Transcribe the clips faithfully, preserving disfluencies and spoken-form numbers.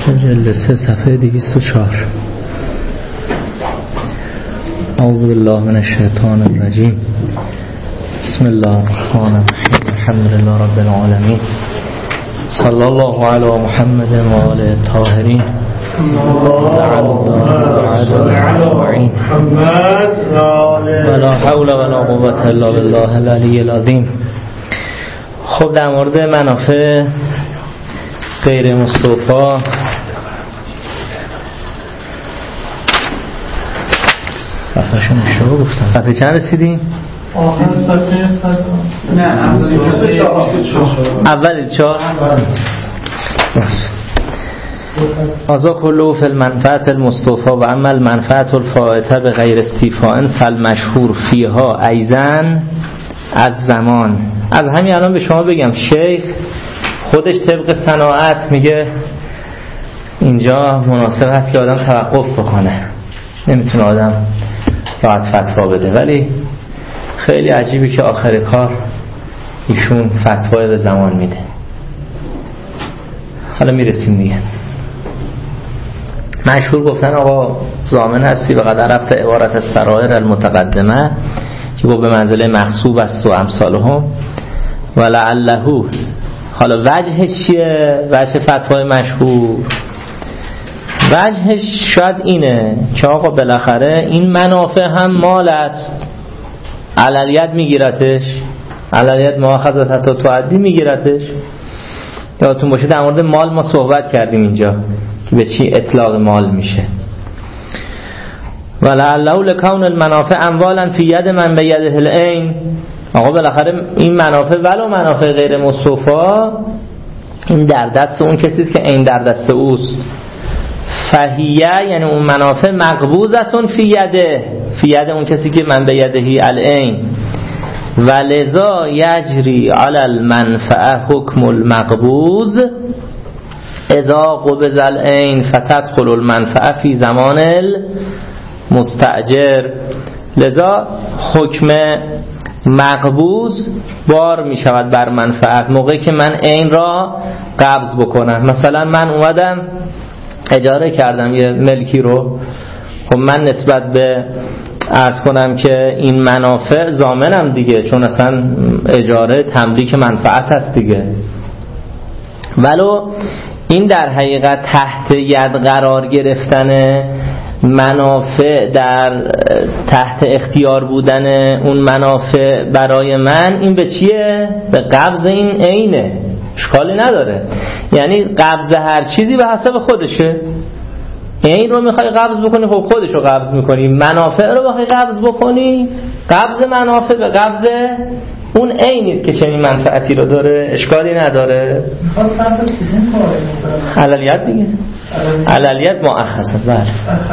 جلد سه صفحه دویست و چهار. اعوذ بالله من الشیطان الرجیم. بسم الله الرحمن الرحیم. الحمد لله رب العالمین. صلی الله علی محمد و آله الطاهرین. ولا حول ولا قوة الا بالله العلی العظیم. خب در مورد منافع غیر مستوفا صفحه شون اشتباه گفتم. صفحه چند رسیدیم؟ آخر صفحه نه اول چهار. بس ازا کلو فی المنفعت المستوفا و اما المنفعت الفائته به غیر استیفاء فالمشهور فیها ایزن از زمان. از همین الان به شما بگم شیخ خودش طبق صناعت میگه اینجا مناسب هست که آدم توقف بکنه، نمیتونه آدم راحت فتوا بده، ولی خیلی عجیبه که آخر کار ایشون فتوای به زمان میده. حالا میرسیم دیگه. مشهور گفتن آقا ضامن هستی و قد عرفت عبارت السرائر المتقدمه که گفت به منزله مغصوب است و امثالهم و لعله. حالا وجهش چیه؟ وجه فتوای مشهور وجهش شاید اینه که آقا بالاخره این منافع هم مال است، علالیت میگیرتش، علالیت مؤاخذت حتی تعدی میگیرتش. یادتون باشه در مورد مال ما صحبت کردیم اینجا که به چی اطلاق مال میشه. ولعله لکون المنافع اموالا فی ید من به یده العین. آقا بالاخره این منافع ولو منافع غیر مستوفا این در دست اون کسی است که عین در دست اوست. فهیه یعنی اون منافع مقبوضتون فی یده، فی ید اون کسی که من به یدهی العین. ولذا یجری علی المنفعه حکم المقبوض اذا قبض العین فتدخل المنفعه فی زمان المستأجر. لذا حکم مقبوض بار می شود بر منفعت موقعی که من عین را قبض بکنم. مثلا من اومدم اجاره کردم یه ملکی رو، خب من نسبت به عرض کنم که این منافع ضامنم دیگه، چون اصلا اجاره تملیک منفعت هست دیگه. ولو این در حقیقت تحت ید قرار گرفتن منافع در تحت اختیار بودن اون منافع برای من این به چیه؟ به قبض این عینه، اشکالی نداره. یعنی قبض هر چیزی به حسب خودشه. عین رو میخوای قبض بکنی خب خودش رو قبض میکنی، منافع رو بخوای قبض بکنی قبض منافع به قبض اون عین نیست که چنین منفعتی رو داره، اشکالی نداره. علالیت دیگه، علالیت مؤخذه. بله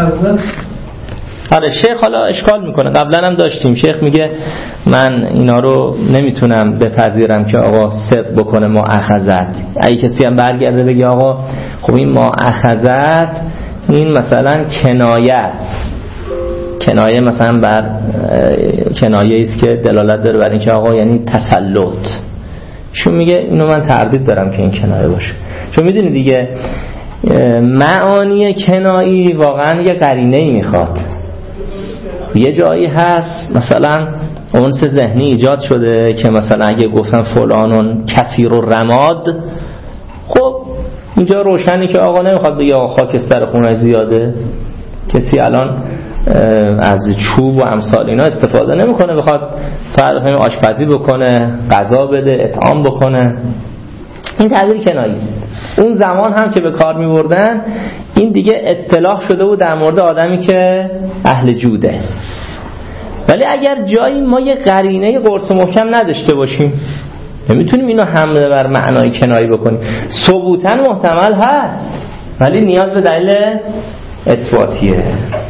آره شیخ حالا اشکال میکنه، قبلا هم داشتیم شیخ میگه من اینا رو نمیتونم بپذیرم که آقا صدق بکنه مؤخذت. اگه کسی هم برگرده بگه آقا خب این مؤخذت این مثلا کنایه است، کنایه مثلا بر کنایه است که دلالت داره بر این که آقا یعنی تسلط، شون میگه اینو من تردید دارم که این کنایه باشه. چون میدونی دیگه معانی کنایی واقعا یه قرینه‌ای میخواد. یه جایی هست مثلا اونس ذهنی ایجاد شده که مثلا اگه گفتن فلانون کثیر الرماد، خب اینجا روشنی که آقا نمیخواد بگه آقا خاکستر خونه زیاده. کسی الان از چوب و امثال اینا استفاده نمیکنه، بخواد فرق آشپزی بکنه، غذا بده، اطعام بکنه. این تعبیر کنایی است. اون زمان هم که به کار می‌بردن این دیگه اصطلاح شده بود در مورد آدمی که اهل جوده. ولی اگر جایی ما یه قرینه قرص محکم نداشته باشیم نمیتونیم اینو حمله بر معنای کنایی بکنیم. ثبوتاً محتمل هست ولی نیاز به دلیل اثباتیه.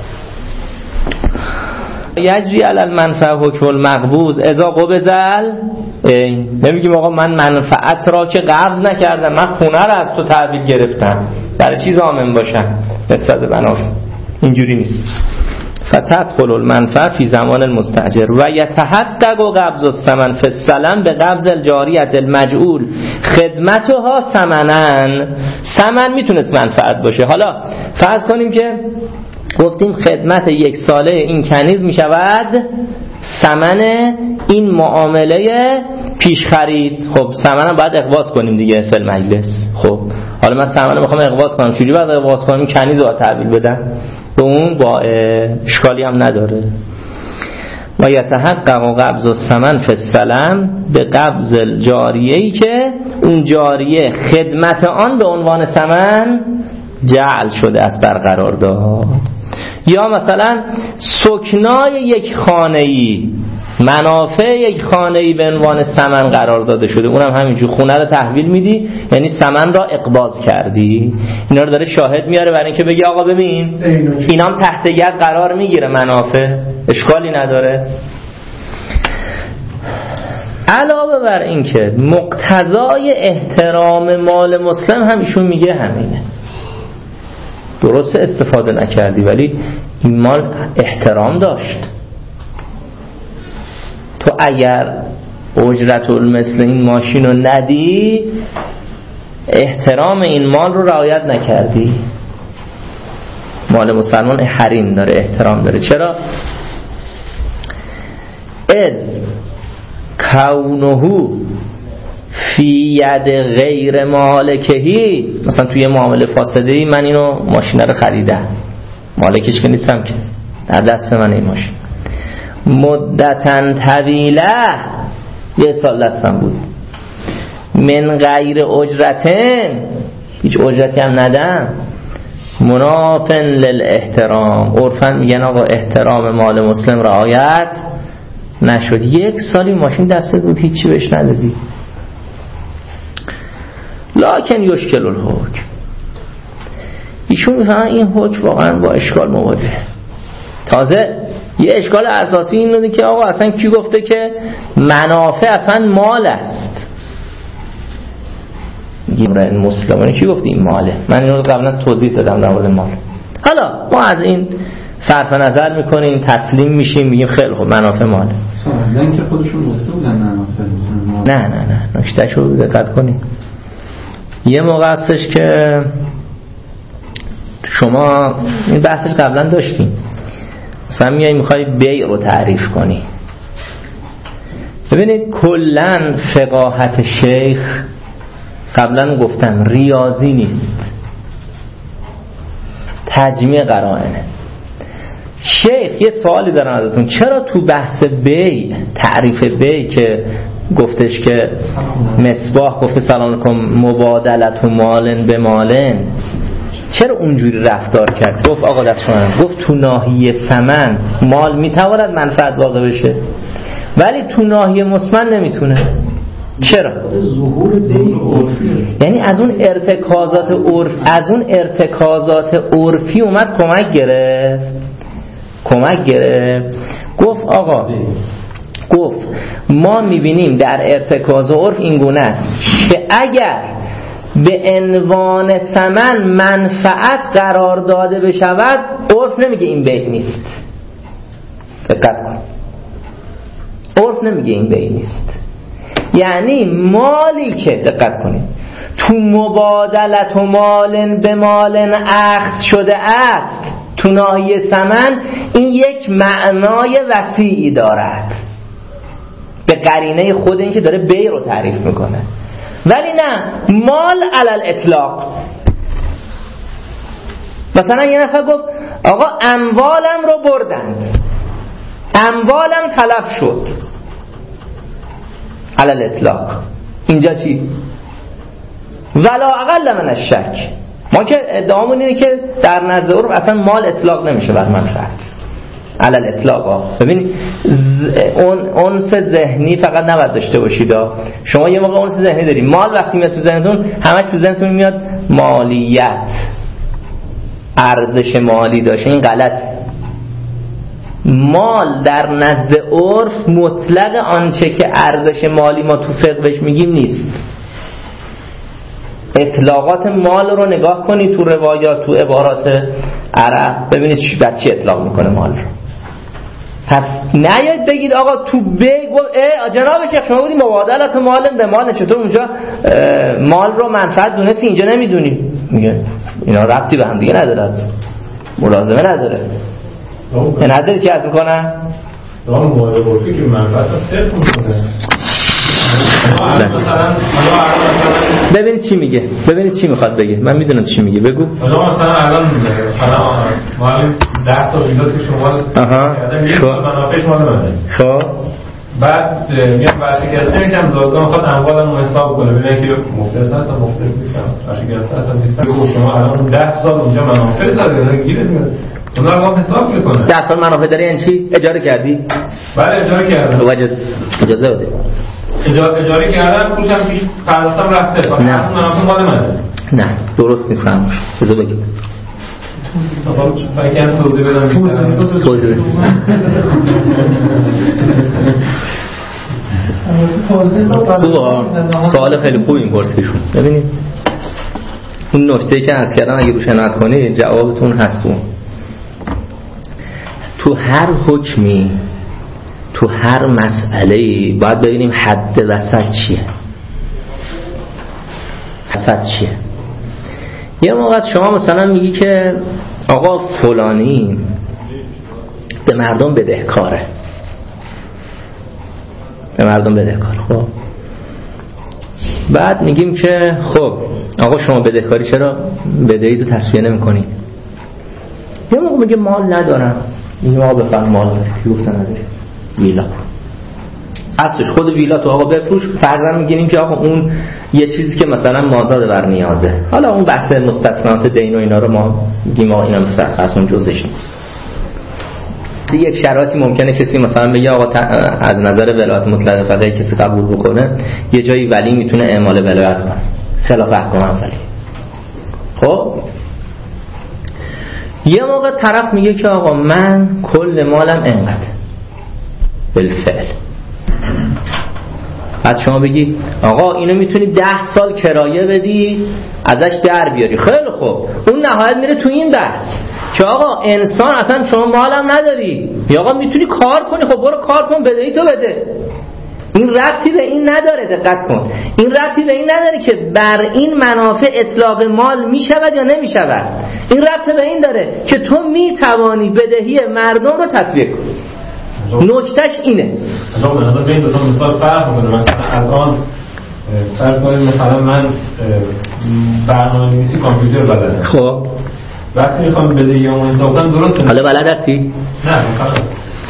یجری علی المنفعه حکم المقبوض اذا قبض العین. نمیگیم آقا من منفعت را که قبض نکردم، من خونه را از تو تحویل گرفتم، برای چی ضامن باشم نسبت به منافع؟ اینجوری نیست. فتدخل المنفعه فی زمان المستاجر و یتحقق قبض الثمن فی السلم به قبض الجاریه المجعول خدمتها ثمناً. ثمن میتونست منفعت باشه. حالا فرض کنیم که گفتیم خدمت یک ساله این کنیز میشود ثمن این معامله پیش خرید. خب ثمنم باید اقواس کنیم دیگه فی المجلس. خب حالا من ثمنم میخوام اقواس کنم، چجوری باید اقواس کنم؟ کنیز رو تحویل بدم به اون با اشکالی هم نداره. و یتحقق قبض الثمن فی السلم به قبض الجاریه‌ای که اون جاریه خدمت آن به عنوان ثمن جعل شده است برقرار داد. یا مثلا سکنای یک خانه‌ای، منافع یک خانه‌ای به عنوان ثمن قرار داده شده، اونم همینجور خونه رو تحویل میدی، یعنی ثمن را اقباض کردی. اینا رو داره شاهد میاره برای اینکه بگی آقا ببین اینام تحت ید قرار میگیره، منافع، اشکالی نداره. علاوه بر این که مقتضای احترام مال مسلم هم ایشون میگه همینه. درست استفاده نکردی ولی این مال احترام داشت. تو اگر اجرت المثل این ماشین رو ندی، احترام این مال رو رعایت نکردی. مال مسلمان حریم داره، احترام داره. چرا؟ از کونه فی ید غیر مالکهی، مثلا توی معامله فاسده‌ای من اینو ماشین رو خریدم، مالکش که نیستم که، در دست من این ماشین مدتاً طویله، یه سال دستم بود، من غیر اجرتن، هیچ اجرتی هم ندم، منافن للاحترام، عرفاً میگن آقا احترام مال مسلم رعایت نشد. یک سالی ماشین دستت بود هیچی بهش ندادی. لکن یشکل الحکم، ایشون میفهمن این حکم واقعا با اشکال مواجهه. تازه یه اشکال اساسی این بوده که آقا اصلا کی گفته که منافع اصلا مال است؟ این مسلمانی کی گفته این ماله؟ من اینو قبلا توضیح دادم در مورد مال. حالا ما از این صرف نظر میکنیم، تسلیم میشیم، میگیم خیلی خوب منافع ماله. نه که خودشون گفته بودن منافع. نه نه نه نکتهشو دقت کنید. یه موقع هستش که شما این بحثش قبلا داشتیم، مثلا میای میخوای بیع رو تعریف کنی. ببینید کلن فقاهت شیخ قبلا گفتم ریاضی نیست، تجمیع قرائنه. شیخ یه سوالی دارن ازتون، چرا تو بحث بیع، تعریف بیع که گفتش که مصباح گفته سلام علیکم مبادلت و مالن به مالن، چرا اونجوری رفتار کرد؟ گفت آقا دست شما، گفت تو ناحیه ثمن مال میتواند منفعت واقع بشه ولی تو ناحیه مسمن نمیتونه. چرا؟ ظهور بیع عرفی، یعنی از اون ارتکازات عرف از اون ارتکازات عرفی اومد کمک گرفت کمک گرفت گفت آقا گفت ما میبینیم در ارتکاز عرف این گونه است که اگر به عنوان ثمن منفعت قرار داده بشود، عرف نمیگه این بیع نیست. دقت کن، عرف نمیگه این بیع نیست. یعنی مالی که دقت کنید تو مبادلت و مالن به مالن عقد شده است تو ناحیه ثمن، این یک معنای وسیعی دارد به قرینه خود این که داره بیع رو تعریف میکنه. ولی نه، مال علل اطلاق. مثلا یه نفر گفت آقا اموالم رو بردند، اموالم تلف شد، علل اطلاق. اینجا چی؟ ولا اقل من الشک. ما که ادعامون اینه که در نزد عرف اصلا مال اطلاق نمیشه بر منفعت، علل اطلاق ها. ببینید اون انس ذهنی فقط نباید داشته باشید. شما یه موقع انس ذهنی دارید، مال وقتی میاد تو ذهنتون همش تو ذهنتون میاد مالیت، ارزش مالی داشته. این غلط. مال در نزد عرف مطلق آنچه که ارزش مالی ما تو فقه بهش میگیم نیست. اطلاقات مال رو نگاه کنید تو روایات، تو عبارات عرب، ببینید بر چی اطلاق میکنه مال رو. پس نیاید بگید آقا تو بگو جناب شیخ شما بودی مبادلت مال به مال، چطور اونجا مال رو منفعت دونستی اینجا نمیدونی؟ میگه اینا ربطی به هم دیگه نداره، ملازمه نداره. این نداری چی عرض میکنن؟ دام مال عرفی که منفعت رو صرف میکنه. ببینید چی میگه، ببینید چی میخواد بگه. من میدونم چی میگه، بگو. حالا مثلا الان مال ده تا ویلا که شما کردن یک سال منافعش مال منه. خب بعد میگم ورشکسته میشم دادگاه میخواد اموالم رو حساب کنه ببینه که مفلس هستم مفلس نیستم ورشکسته هستم نیستم. شما الان ده سال اونجا منافع داره گیره میاد، اونا رو حساب میکنه. ده سال منافع داره یعنی چی؟ اجاره کردی؟ بله اجاره کردم. اجازه بده. اجاره کردم پولشم پیش پرداختم رفته. نه منافع مال منه. نه درست نیست فرموش. بذار بگیم. آقا فکر توضیح بدم. توضیح بده. سوال خیلی خوبی این پرسیدشون. ببینید اون نکته که عرض کردم اگه روش عنایت کنید جوابتون هست. اون تو هر حکمی تو هر مسئله‌ای باید ببینیم حد وسط چیه. وسط چیه؟ یه موقع شما مثلا میگی که آقا فلانی به مردم بدهکاره، به مردم بدهکار. خب بعد میگیم که خب آقا شما بدهکاری چرا بدهی تو تصفیه نمی کنی؟ یه موقع میگه مال ندارم. این آقا بفرم مال داری، کی گفته نداری؟ ویلا اصلش خود ویلا تو آقا بفروش. فرضاً میگیم که آقا اون یه چیزی که مثلا مازاد بر نیازه، حالا اون بحث مستثنات دین و اینا رو ما میگیم آقا اینا مثلا اصلا جزش نیست. یک شرایطی ممکنه کسی مثلا بگه آقا از نظر ولایت مطلقه فقط کسی قبول بکنه، یه جایی ولی میتونه اعمال ولایت کنه خلاف احکام اولی. خب یه موقع طرف میگه که آقا من کل مالم اینقدر بالفعل، بعد شما بگی آقا اینو میتونی ده سال کرایه بدی ازش در بیاری. خیلی خوب، اون نهایت میره تو این بحث که آقا انسان اصلا شما مالم نداری یا آقا میتونی کار کنی، خب برو کار کن بدهی تو بده. این ربطی به این نداره، دقت کن، این ربطی به این نداره که بر این منافع اطلاق مال میشود یا نمیشود. این ربط به این داره که تو میتوانی بدهی مردم رو تصویه کنی. نکتهش اینه. مثلا من بین دو تا مثال فرق میکنه. مثلا الان فرض کنید مثلا من برنامه‌نویسی کامپیوتر بلدم. خب وقتی میخوام بدهیامو حساب کنم درسته؟ حالا بلد هستی؟ نه فقط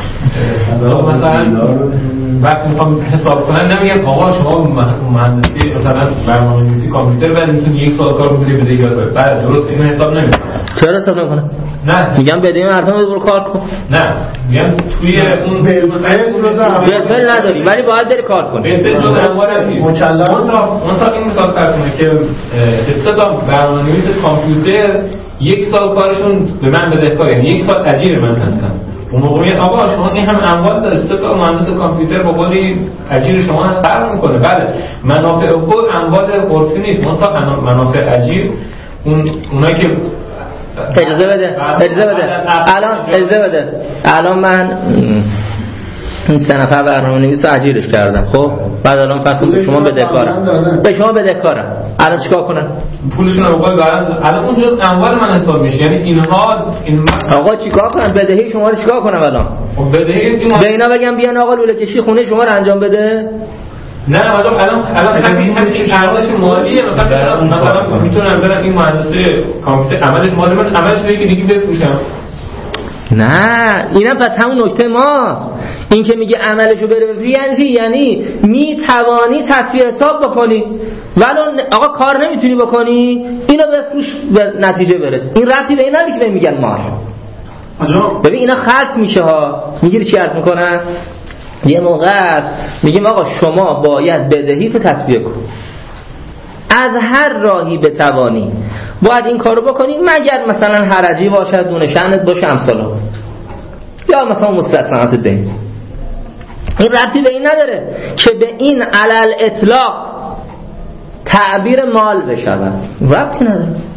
مثلا وقتی میخوام حساب کنم نمیگم آقا شما مهندسی مثلا برنامه‌نویسی کامپیوتر بعد میتونی یک سال کار بکنی بدهیات رو. بعد درست اینو حساب نمیکنم. چرا حساب نمیکنم؟ نه میگم بدهی مردم رو برو کار کن. نه میگم توی اون بالفعل نداری ولی باید بری کار کنی. بالفعل جزء اموال نیست. اون تا این مثال فرض که استاد برنامه‌نویس کامپیوتر یک سال کارشون به من بدهکار، یعنی یک سال اجیر من هستم. اون موقع میگه آقا شما این هم اموال داره، سه تا مهندس کامپیوتر با قولی اجیر شما هم فرق میکنه. بله منافع خود اموال عرفی نیست، اون تا منافع اجیر اون اونایی که اجازه بده اجازه بده الان اجازه بده الان من این سه نفر برنامه‌نویس رو اجیرش کردم. خب بعد الان فصل به شما بدهکارم، به شما بدهکارم، الان چیکار کنم؟ پولشون رو بقول برام الان اون جزء اموال من حساب میشه. یعنی اینها این آقا چیکار کنم؟ بدهی شما رو چیکار کنم الان؟ خب بدهی این به اینا بگم بیان آقا لوله کشی خونه شما رو انجام بده؟ نه الان الان الان همین همین ارزش مالیه. مثلا مثلا میتونم برم این مهندسی کامپیوتر عملش مال من عملش دیگه دیگه بفروشم. نه اینم پس همون نکته ماست. این که میگه عملشو بره بفروشی یعنی چی؟ یعنی میتوانی تصفیه حساب بکنی ولی آقا کار نمیتونی بکنی، اینو بفروش به نتیجه برس. این ربطی به این نداره که میگن مال. ببین اینا خلط میشه ها. میگیری چی عرض میکنن؟ یه موقع است میگیم آقا شما باید بدهی تو تصفیه کن، از هر راهی بتوانی باید این کارو بکنی، مگر مثلا حرجی باشد، دونه شأنت باشه، امثالا، یا مثلا مستثنات دین. این ربطی به این نداره که به این علل اطلاق تعبیر مال بشود، ربطی نداره.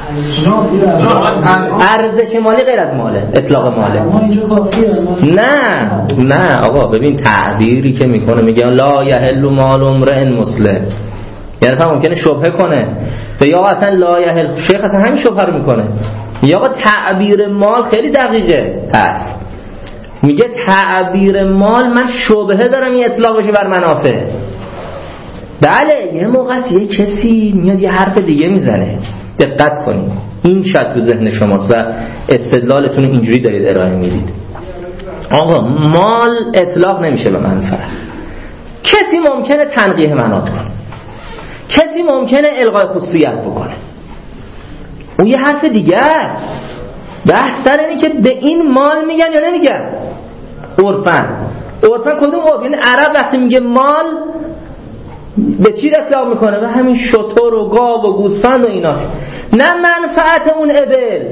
ارزش مالی غیر از ماله، اطلاق ماله. نه نه آقا ببین تعبیری که میکنه میگه لا یحل مال امرئ مسلم، یعنی فهم ممکنه شبهه کنه به یا اصلا لا یحل، شیخ اصلا همین شبهه رو میکنه یا آقا تعبیر مال خیلی دقیقه هست، میگه تعبیر مال من شبهه دارم این اطلاق بشه بر منافع. بله یه موقع یه کسی میاد یه حرف دیگه میزنه، دقت کنید این شاید تو ذهن شماست و استدلالتون اینجوری دارید ارائه میدید آقا مال اطلاق نمیشه به منفعت. کسی ممکنه تنقیح منات کنه، کسی ممکنه الغای خصوصیت بکنه، اون یه حرف دیگه است. بحث سر اینه که به این مال میگن یا نمیگن. عرفن عرفن کدوم عرف؟ یعنی عرب وقتی میگه مال به چی اطلاق میکنه؟ به همین شتر و گاو و گوسفند و اینا، نه منفعت اون ابل،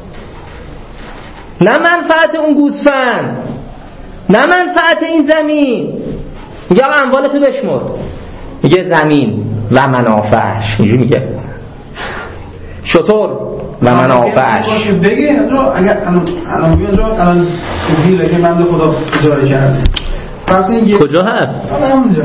نه منفعت اون گوسفند، نه منفعت این زمین. میگه اموالتو بشمر، میگه زمین و منافعش، اینجوری میگه شتر و منافعش. بگه اگر الان میاد الان ویلا که من به خدا اجاره کردم کجا هست؟ همونجا.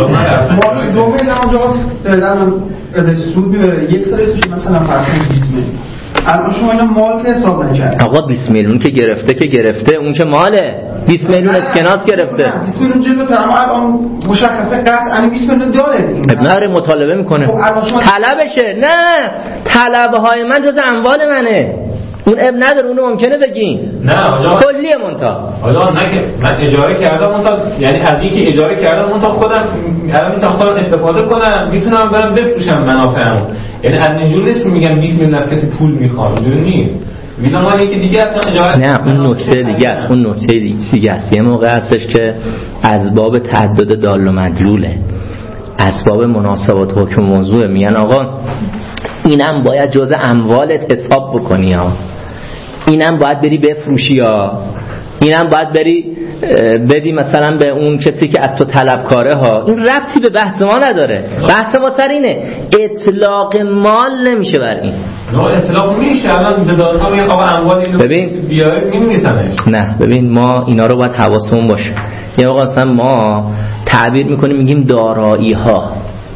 ما دو میل اونجا دادن ازش سود میبره یک سال توش مثلا فرض کنید بیست میلیون. الان شما اینا مال که حساب نکرد. آقا بیست میلیون که گرفته که گرفته، اون که ماله. بیست میلیون اسکناس گرفته. بیست میلیون جلو تمام الان مشخصه قطعا بیست میلیون داره. ابن مطالبه میکنه. طلبشه. نه، طلبهای من جز اموال منه. اون اب نداره، اونو ممکنه بگین. نه آقا کلیه مونتا. آقا نه که من اجاره کردم مونتا، یعنی از اینکه اجاره کردم مونتا خودم الان میتونم خودم استفاده کنم، میتونم برم بفروشم منافعمو. یعنی از اینجوری نیست که میگن بیست میلیون از کسی پول میخوام، اینجوری نیست. ویلا مال یکی دیگه اصلا اجاره. نه اون نکته دیگه است، اون نکته دیگه است. یه موقع هستش که اسباب تعدد دال و مدلوله، اسباب مناسبات حکم موضوع، میگن آقا اینم باید جز اموالت حساب بکنی ها، اینم باید بری بفروشی ها، اینم باید بری بدی مثلا به اون کسی که از تو طلبکاره ها. این ربطی به بحث ما نداره. بحث ما سر اینه اطلاق مال نمیشه بر این. نه اطلاق میشه. الان به دادها میگن آقا اموال اینو ببین بیاره نمیتونه. نه ببین ما اینا رو باید حواسمون باشه. یه موقع مثلا ما تعبیر میکنیم میگیم دارایی ها،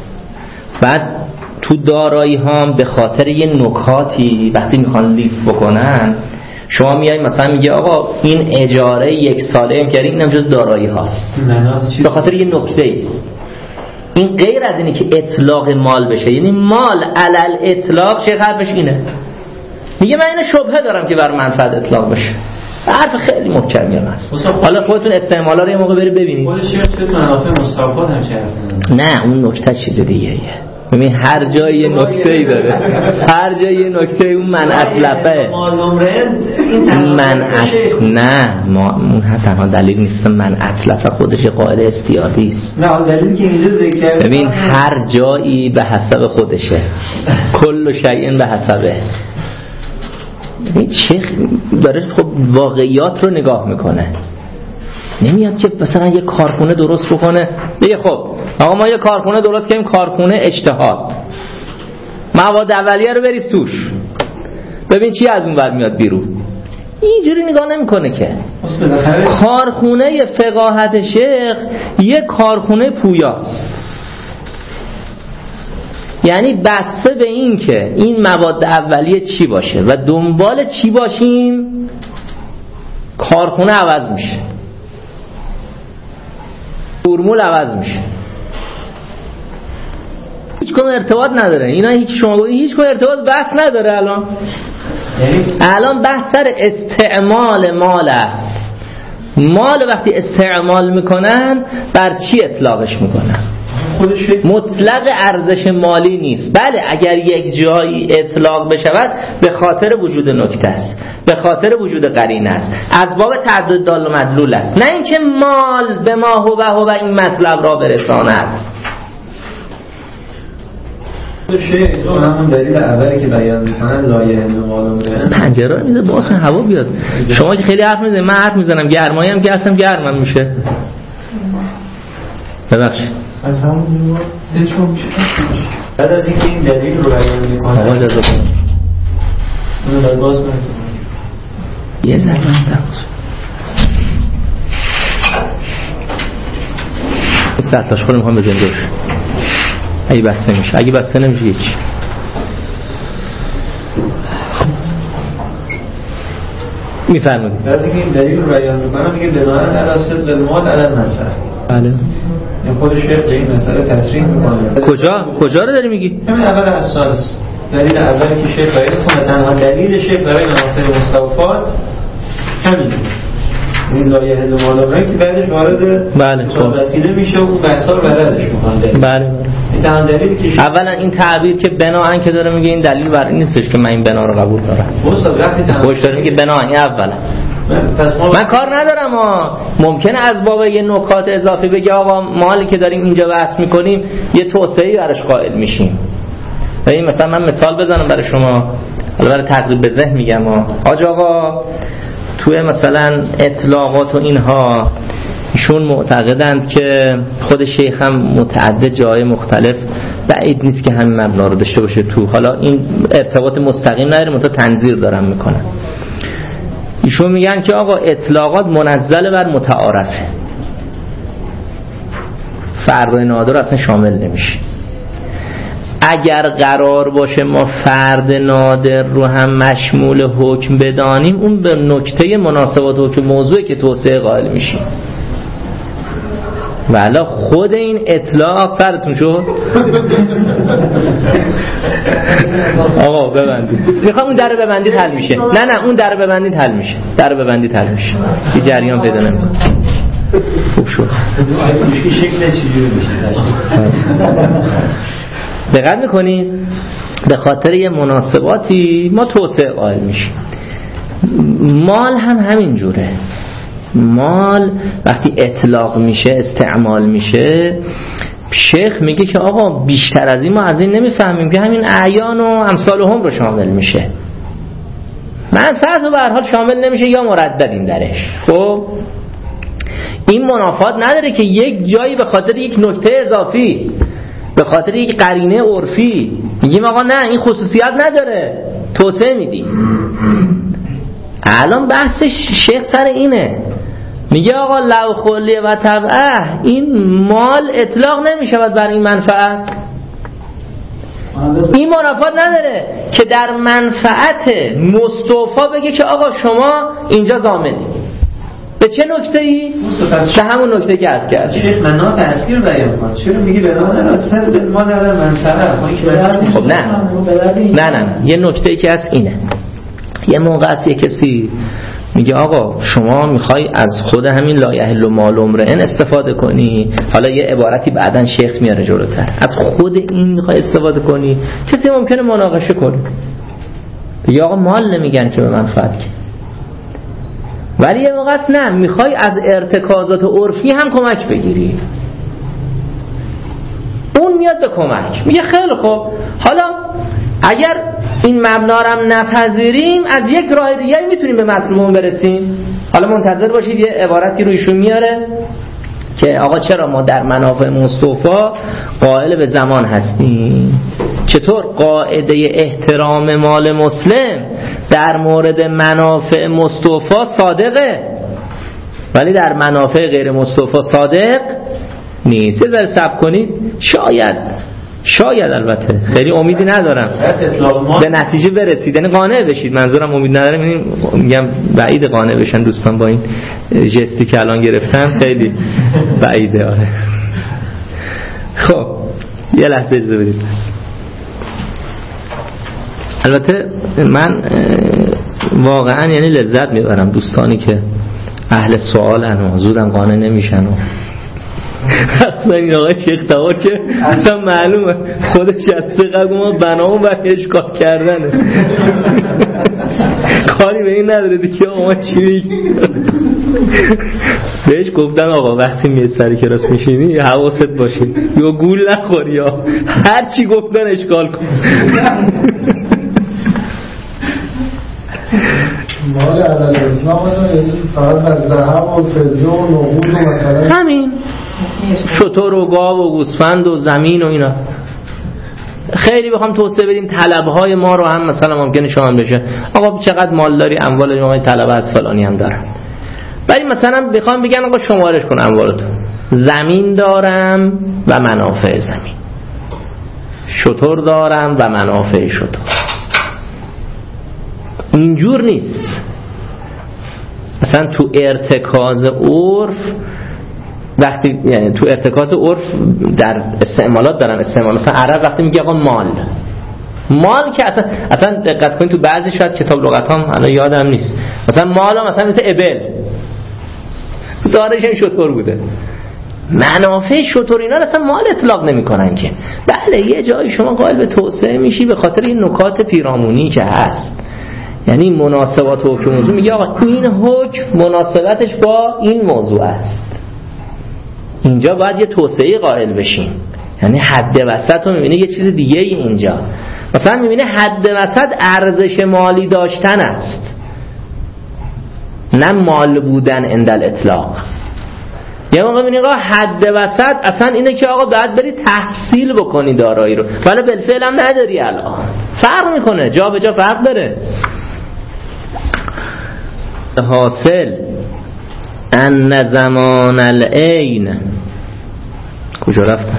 بعد تو دارایی ها به خاطر یه نکاتی وقتی میخوان لیست بکنن شما میای مثلا میگه آقا این اجاره یک ساله هم کردی، اینم جز دارایی هاست به خاطر یه نکته ایست. این غیر از اینه که اطلاق مال بشه، یعنی مال علل اطلاق چه حرفش اینه، میگه من اینو شبهه دارم که بر منفعت اطلاق بشه. حرف خیلی محکمی هست. حالا خودتون استعمالا رو یه موقع برید ببینید. خود شیخ شد منافع مستقاد هم چه نه اون نکته چیز دیگه ایه. ببین هر جایی یه نکته‌ای داره، هر جایی یه نکته اون من اطلفه من ات... نه ما اون تنها دلیل نیست. من اطلفه خودش قاعد استیادی است. نه دلیلی که اینجا ذکر ببین هر جایی به حسب خودشه، کل شیء به حسبه. ببین شیخ داره خب واقعیات رو نگاه میکنه، نمیاد که مثلا یه کارخونه درست بکنه بگه خب آقا ما یه کارخونه درست کنیم، کارخونه اجتهاد، مواد اولیه رو بریز توش ببین چی از اون ور میاد بیرون. اینجوری نگاه نمیکنه که. کارخونه فقاهت شیخ یه کارخونه پویاست، یعنی بسته به این که این مواد اولیه چی باشه و دنبال چی باشیم کارخونه عوض میشه، فرمول عوض میشه. هیچ کنه ارتباط نداره اینا، هیچ شما گویی هیچ کنه ارتباط بحث نداره. الان الان بحث سر استعمال مال است. مال وقتی استعمال میکنن بر چی اطلاقش میکنن؟ مطلق ارزش مالی نیست. بله اگر یک جایی اطلاق بشود به خاطر وجود نکته است، به خاطر وجود قرینه است، اسباب تعدد دال و مدلول است، نه اینکه مال به ما هو هو این مطلب را برساند. شیخ همون دلیل اولی که بیان میکنن لایه معلوم داره، پنجره رو میذاره باز هوا بیاد. شما که خیلی حرف میزنید، من حرف میزنم، گرمایی هم که هستم گرمم میشه. ببخشید از همون سه چون میشه. بعد از اینکه این دلیل رو بیان میکنن باز کنید یه ذره باز سرتاش خودم میخوام بزنیم دوش اگه بسته میشه، اگه بسته نمیشه هیچ. میفرمایید بعضی که این دلیل رو بیان میکنم میگه بناهن علی صدق المال علی المنفعه. بله این خود شیخ به این مسئله تصریح میکنه. کجا کجا رو داری میگی؟ همین اول اساس دلیل اولی که شیخ بیان کنه تنها دلیل شیخ برای منافع مستوفات همین این لایه هل مالامه که بعدش وارد بله خب وسیله میشه و اون بحثا رو بردش میکنه. بله این تنها دلیلی که اولا این تعبیر که بناهن که داره میگه این دلیل بر این نیستش که من این بنا رو قبول دارم. مصطفی وقتی تنها خوش داره میگه بناهن این اولا من کار ندارم ها. ممکنه از باب یه نکات اضافی بگه آقا مالی که داریم اینجا بحث میکنیم یه توسعه‌ای براش قائل میشیم. این مثلا من مثال بزنم برای شما، حالا برای تقریب به ذهن میگم ها. حاج آقا توی مثلا اطلاقات و اینها ایشون معتقدند که خود شیخ هم متعدد جای مختلف بعید نیست که همین مبنا رو داشته باشه تو. حالا این ارتباط مستقیم نداره، منتها تنظیر دارم میکنم. ایشون میگن که آقا اطلاقات منزل بر متعارفه، فرد نادر اصلا شامل نمیشه. اگر قرار باشه ما فرد نادر رو هم مشمول حکم بدانیم اون به نکته مناسبات حکم موضوعی که توسعه قائل میشیم. والا خود این اطلاق سرتون شد آقا ببندید. میخوام اون در ببندید حل میشه. نه نه اون در ببندید حل میشه. در ببندید حل میشه. یه جریان پیدا نمیکنه. خوب شد. شکل چجوری میشه؟ دقت میکنید به خاطر یه مناسباتی ما توسعه قائل میشیم. مال هم همین جوره. مال وقتی اطلاق میشه استعمال میشه شیخ میگه که آقا بیشتر از این ما از این نمیفهمیم که همین اعیان و امثال هم رو شامل میشه. منفعت رو به هر حال شامل نمیشه یا مرددیم درش. خب این منافات نداره که یک جایی به خاطر یک نکته اضافی به خاطر یک قرینه عرفی میگیم آقا نه این خصوصیت نداره توسعه میدیم. الان بحث شیخ سر اینه، میگه آقا لو خلیه و تبعه این مال اطلاق نمیشود بر این منفعت. این منافات نداره که در منفعت مستوفا بگه که آقا شما اینجا ضامنی. به چه نکته‌ای؟ به همون نکته که عرض کردم. شیخ مناط تذکیر بیان کنه. چرا میگه بنابراین اصل ما در منفعه؟ خب نه نه نه یه نکته‌ای که هست اینه. یه موقع است یه کسی میگه آقا شما میخوای از خود همین لا یحل مال امرئ استفاده کنی، حالا یه عبارتی بعدن شیخ میاره جلوتر، از خود این میخوای استفاده کنی. کسی ممکنه مناقشه کنه بگه آقا مال نمیگن که به منفعت، ولی یه موقع است نه میخوای از ارتکازات عرفی هم کمک بگیری، اون میاد به کمک. میگه خیلی خوب حالا اگر این مبنا رو هم نپذیریم از یک راه دیگه میتونیم به مطلوبمون برسیم. حالا منتظر باشید یه عبارتی رویشون میاره که آقا چرا ما در منافع مستوفا قائل به زمان هستیم. چطور قاعده احترام مال مسلم در مورد منافع مستوفا صادقه ولی در منافع غیر مستوفا صادق نیست. یه ذره صبر کنید، شاید شاید البته خیلی امیدی ندارم به نتیجه برسید، یعنی قانع بشید. منظورم امید ندارم، میگم بعید قانع بشن دوستان با این جستی که الان گرفتن، خیلی بعیده. آره خب یه لحظه اجازه بدید. بس البته من واقعا یعنی لذت میبرم دوستانی که اهل سوالن و زودم قانع نمیشن و اصلا این آقای شیخ تبار که اصلا معلومه خودش از سقب ما بنامون و اشکال کردنه کاری به این نداره دیگه. آقا چی میگی؟ بهش گفتن آقا وقتی میه سر کلاس میشینی حواست باشه یا گول نخوری یا هر چی گفتن اشکال کن. مال علال اسلام فقط از ذهب و فضه و نقود و مثلا همین شتر و گاو و گوسفند و زمین و اینا. خیلی بخوام توسعه بدیم طلبهای ما رو هم مثلا ممکنه شامل بشه. آقا چقدر مال داری؟ اموال ما طلب از فلانی هم دارن. ولی مثلا بخوام بگن آقا شمارش کن اموالتو، زمین دارم و منافع زمین، شتر دارم و منافع شتر. اینجور نیست. مثلا تو ارتکاز عرف وقتی، یعنی تو ارتکاز عرف در استعمالات دارن استعمال، مثلا عرب وقتی میگه آقا مال، مال که اصلا اصلا دقت کنید تو بعضی شاید کتاب لغت هم الان یادم نیست، مثلا مال مثلا مثل ابل دارش این شطور بوده، منافع شطور اینا اصلا مال اطلاق نمی کنن که. بله یه جایی شما قائل به توسعه میشی به خاطر این نکات پیرامونی که هست، یعنی مناسبات حکم موضوع میگه آقا این حکم مناسبتش با این موضوع است، اینجا باید یه توسعه قائل بشیم. یعنی حد وسط رو میبینه یه چیز دیگه ای اینجا، مثلا میبینه حد وسط ارزش مالی داشتن است، نه مال بودن عند الاطلاق. یه موقع میبینه آقا حد وسط اصلا اینه که آقا باید بری تحصیل بکنی دارایی رو، ولی بالفعل هم نداری. الان فرق میکنه، جا به جا فرق داره. حاصل ان زمان العین کجا رفتم؟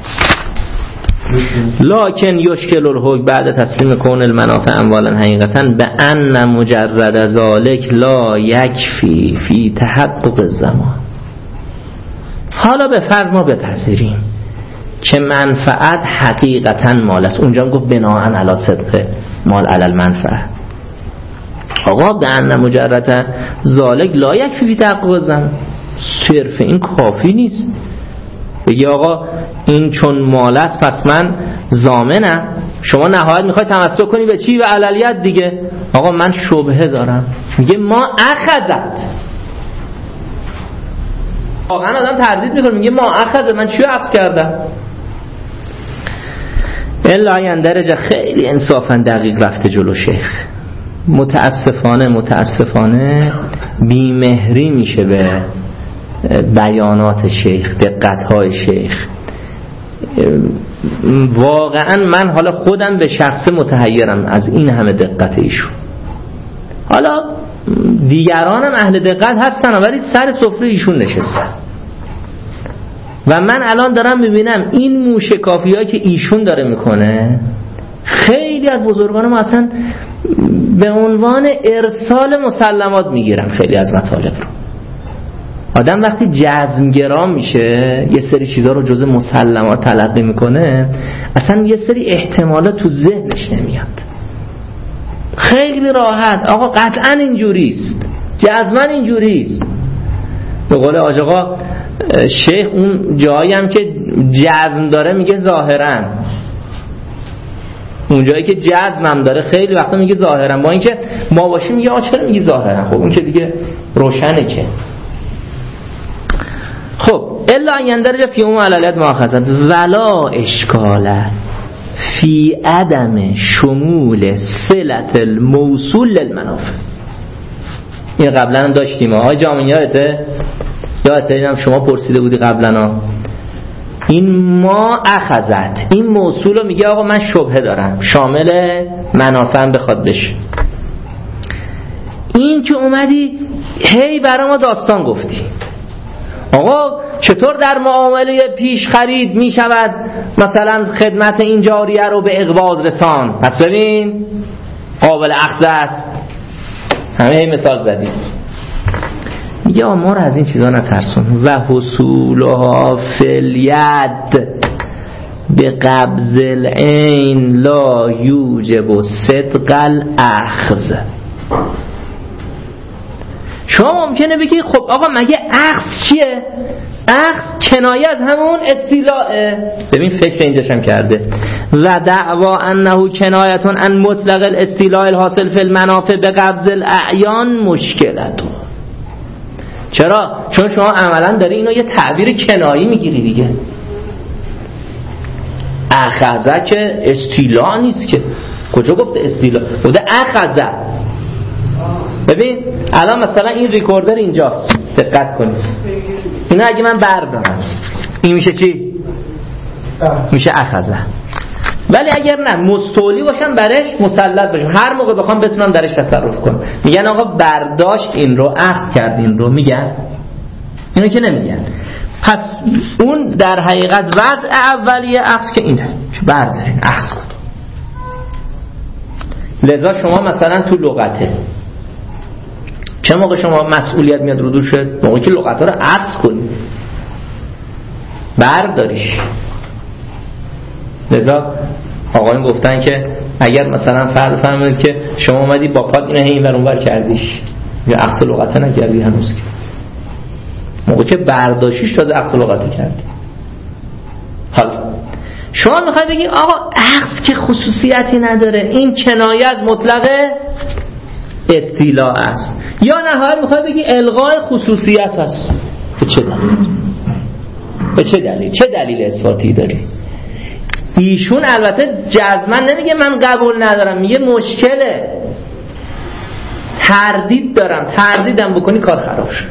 لکن یشکل الحکم بعد تسلیم کون المنافع اموالا حقیقتا به ان مجرد ذالک لا یکفی فی تحقق الزمان. حالا به فرض ما بپذیریم که منفعت حقیقتا مال است، اونجا هم گفت بناءً علی صدق مال علی المنفعه. آقا به ان مجرد ذالک لا یکفی فی تحقق الزمان، صرف این کافی نیست. بگی آقا این چون مال است پس من ضامنم. شما نهایت میخوای تمسک کنی به چی؟ به علیت دیگه. آقا من شبهه دارم، میگه ما اخذت، واقعا آدم تردید میکنه، میگه ما اخذت، من چی اخذ کردم؟ الا یندرجه خیلی انصافا دقیق رفته جلو شیخ. متاسفانه متاسفانه بیمهری میشه به بیانات شیخ، دقت‌های شیخ. واقعا من حالا خودم به شخص متحیرم از این همه دقت ایشون. حالا دیگرانم اهل دقت هستن ولی سر سفره ایشون نشستن و من الان دارم میبینم این موشکافی‌هایی که ایشون داره میکنه خیلی از بزرگان ما اصلا به عنوان ارسال مسلمات میگیرن. خیلی از مطالب رو آدم وقتی جزمگرا میشه یه سری چیزا رو جز مسلمات تلقی میکنه، اصلا یه سری احتمالات تو ذهنش نمیاد. خیلی راحت آقا قطعا اینجوریست، جزما اینجوریست. به قول آج آقا شیخ اون جایی هم که جزم داره میگه ظاهرا، اون جایی که جزم هم داره خیلی وقتا میگه ظاهرا، با اینکه ما باشیم میگه آ چرا میگی ظاهرا؟ خب اون که دیگه روشنه که. خب الا ان یندرج فی عموم علیت مؤاخذت ولا اشکال فی عدم شمول صلت الموصول للمنافع. این قبلا داشتیم آقای جامعه یادته؟ یادته شما پرسیده بودی قبلا. این ما اخذت این موصول رو میگه آقا من شبهه دارم، شامل منافعم بخواد بشه. این که اومدی هی برای ما داستان گفتی آقا چطور در معامله پیش خرید می شود مثلا خدمت این جاریه رو به اقباض رسان؟ پس ببین قابل اخذ است. همه این مثال زدید. میگه ما رو از این چیزا نترسون. و حصولها فلید به قبض العین لا یوجب صدق الاخذ. شما ممکنه بگی خب آقا مگه اخذ چیه؟ اخذ کنایه از همون استیلاءه. ببین فکر اینجاشم کرده. و دعوا انه کنایتون ان مطلق الاستیلاء الحاصل فی المنافع به قبض الاعیان مشکلتون. چرا؟ چون شما عملا داری اینو یه تعبیر کنایی میگیری دیگه. اخذه که استیلاء نیست که. کجا گفته استیلاء؟ گفته اخذه. ببین الان مثلا این ریکوردر اینجاست، دقت کنید. اینا اگه من بردارم این میشه چی؟ میشه اخذه. ولی اگر نه مستولی باشم برش مسلط باشم، هر موقع بخوام بتونم درش تصرف کنم. میگن آقا برداشت این رو، اخذ کرد این رو، میگن اینو که نمیگن. پس اون در حقیقت وضع اولیه اخذ که اینه که بردارین اخذ کن. لذا شما مثلا تو لغته چه موقع شما مسئولیت میاد رو دوشت؟ موقعی که لغت ها رو اخذ کنی، برداریش. لذا آقایون گفتن که اگر مثلا فرض فرمایید که شما اومدی با پات اینو این ور اون ور کردیش، یا اخذ لغت نکردی هنوز، که موقعی که برداشتیش تازه اخذ لغت کردی. حالا شما میخوای بگی آقا اخذ که خصوصیتی نداره، این کنایه از مطلق استیلاء است، یا نهایت میخوای بگی الغای خصوصیت است. به چه دلیل؟ به چه دلیل؟ چه دلیل اثباتی داری؟ ایشون البته جزما نمیگه من قبول ندارم، میگه مشکله، تردید دارم، تردیدم بکنی کار خراب شد.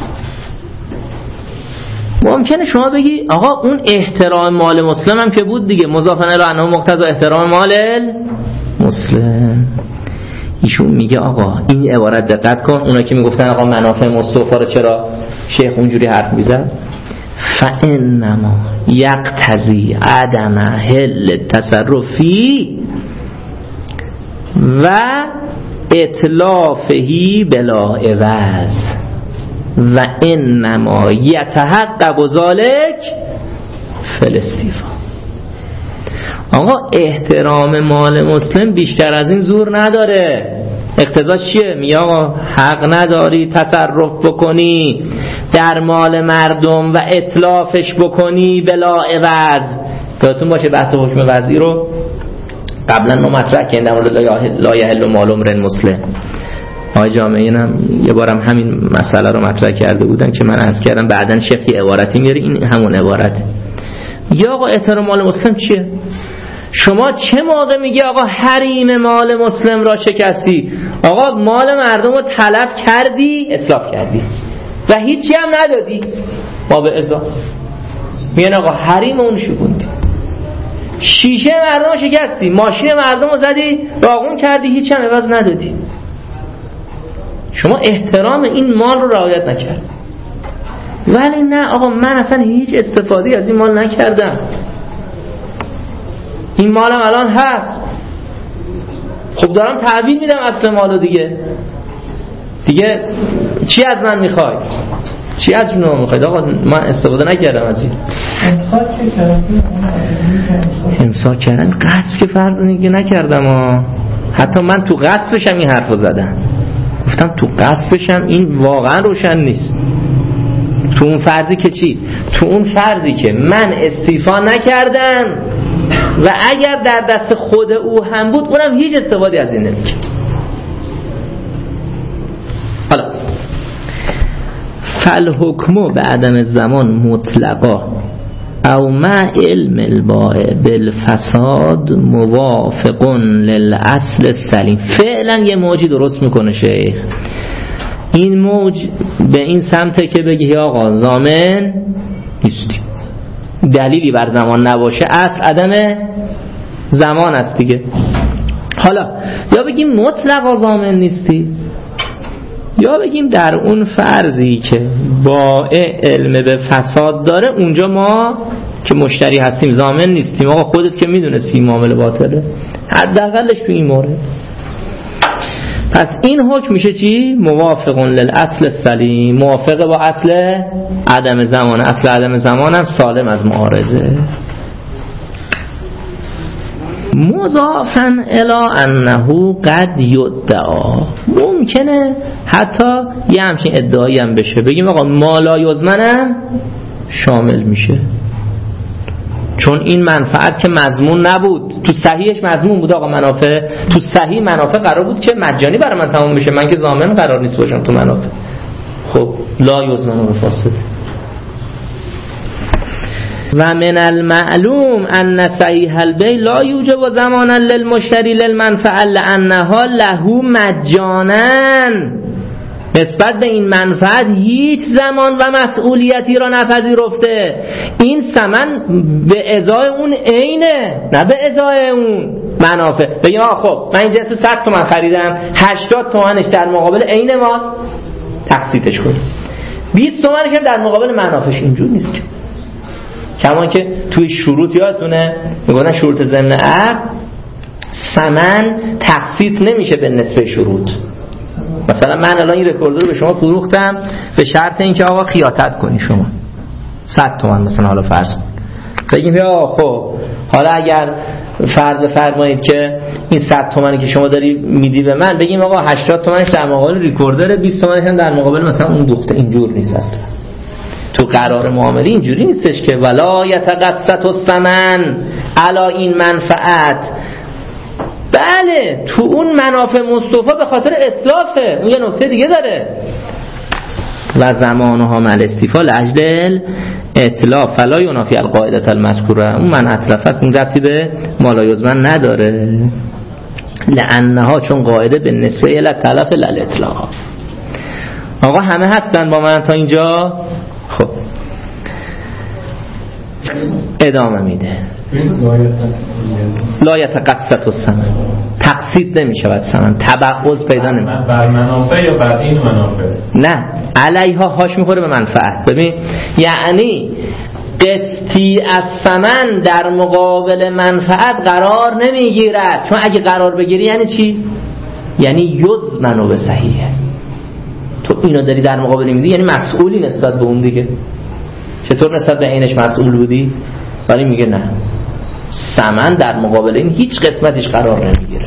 ممکنه شما بگی آقا اون احترام مال مسلم هم که بود دیگه، مضاف الی انه مقتضی احترام مال مسلم. ایشون میگه آقا این عبارت دقت کن، اونا که میگفتن آقا منافع مصطفی رو چرا شیخ اونجوری حرف میزد، فانما یقتضی عدم حل تصرفی و اتلافهی بلا عوض و انما یتحقق ذلک فالاستیفا. آقا احترام مال مسلم بیشتر از این زور نداره. اقتضا چیه؟ میگه آقا حق نداری تصرف بکنی در مال مردم و اتلافش بکنی بلا عوض. یادتون باشه بحث حکم وضعی رو قبلا ما مطرح کردیم در مورد لا یحل مال امرئ مسلم. آقای جامعی هم یه بارم همین مسئله رو مطرح کرده بودن که من عرض کردم بعدن شفی عبارتی میاره، این همون عبارته. یا آقا احترام مال مسلم چیه؟ شما چه موقع میگی آقا حریم مال مسلم را شکستی؟ آقا مال مردم رو تلف کردی، اتلاف کردی و هیچی هم ندادی ما به ازا. میگن آقا حریم اون شکوندی، شیشه مردم رو شکستی، ماشین مردم رو زدی، راغون کردی، هیچی هم عوض ندادی. شما احترام این مال رو رعایت نکرد. ولی نه آقا من اصلا هیچ استفاده از این مال نکردم، این مالم الان هست، خب دارم تحویل میدم اصل مالو دیگه دیگه چی از من میخوای؟ چی از جنوب میخوای؟ آقا من استفاده نکردم از این. امساک چه کردی؟ امساک کردن قصد که فرض نگه نکردم ها. حتی من تو قصدشم این حرفو زدم، گفتم تو قصدشم این واقعا روشن نیست. تو اون فرضی که چی؟ تو اون فرضی که من استیفا نکردم و اگر در دست خود او هم بود اونم هیچ استفاده از این نمی‌کرد. حالا فالحکم به عدم زمان مطلقا او مع علم البائع بالفساد موافق للاصل السلیم. فعلا یه موجی درست میکنه شیخ، این موج به این سمته که بگی آقا ضامن نیستی، دلیلی بر زمان نباشه، اصل عدم زمان است دیگه. حالا یا بگیم مطلقا ضامن نیستی، یا بگیم در اون فرضی که بائع علم به فساد داره اونجا ما که مشتری هستیم ضامن نیستیم. آقا خودت که میدونستی معامله باطله، حداقلش تو این مورد. پس این حکم میشه چی؟ موافق للاصل السلیم، موافقه با اصل عدم زمان. اصل عدم زمان هم سالم از معارضه. مضافن الی انه قد یدعا، ممکنه حتی یه همچین ادعایی هم بشه، بگیم آقا مالا یزمنم شامل میشه، چون این منفعت که مضمون نبود، تو صحیحش مضمون بود. آقا منافع تو صحیح منافع قرار بود که مجانی برای من تمام بشه، من که ضامن قرار نیست باشم تو منافع. خب لا یزمن و فاسد. و من المعلوم ان صحیح البیع لا یوجب زمانا للمشتری للمنفعه لانها له مجانا. نسبت به این منفعت هیچ زمان و مسئولیتی را نپذیرفته. این ثمن به ازای اون عینه، نه به ازای اون منافع. بگیم آقا خب من این جنس صد تومن خریدم، هشتاد تومنش در مقابل عین مال تقسیطش کنیم، بیست تومنش هم در مقابل منافعش. اینجور نیست که کمان که توی شروط یادتونه میگن شروط ضمن عقد ثمن تقسیط نمیشه به نسبه شروط. مثلا من الان این رکوردر رو به شما فروختم به شرط اینکه آقا خیاطت کنی شما صد تومن مثلا، حالا فرض کن بگیم یا خب حالا اگر فرض فرمایید که این صد تومنی که شما داری میدی به من، بگیم آقا هشتاد تومنش در مقابل ریکوردر، بیست تومنش هم در مقابل مثلا اون دوخته. اینجور نیست اصلا تو قرار معامله، اینجوری نیستش که ولا یتقسط الثمن علی این منفعت. بله تو اون منافع مصطفی به خاطر اطلافه، اون یه نکته دیگه داره. و زمانها مل استیفا لاجل اطلاف فلا ینافی القاعده المذکوره. اون من اطلاف است، این ربطی به مالایزمن نداره. لانها چون قاعده به نسبه الی تلف الاطلاف. آقا همه هستن با من تا اینجا؟ خب ادامه میده. لا یتقسط الثمن، تقسیط نمیشه بعد ثمن، تبعض پیدا نمیشه بر منافع یا بر این منافع، نه علیها هاش میخوره به منفعت. ببین یعنی قسطی از ثمن در مقابل منفعت قرار نمیگیرد، چون اگه قرار بگیری یعنی چی؟ یعنی یضمن به صحیحه، تو اینو داری در مقابل میدی یعنی مسئولی نسبت به اون دیگه. چطور نسبت به اینش مسئول بودی؟ ولی میگه نه، ثمن در مقابل این هیچ قسمتش قرار نمیگیره.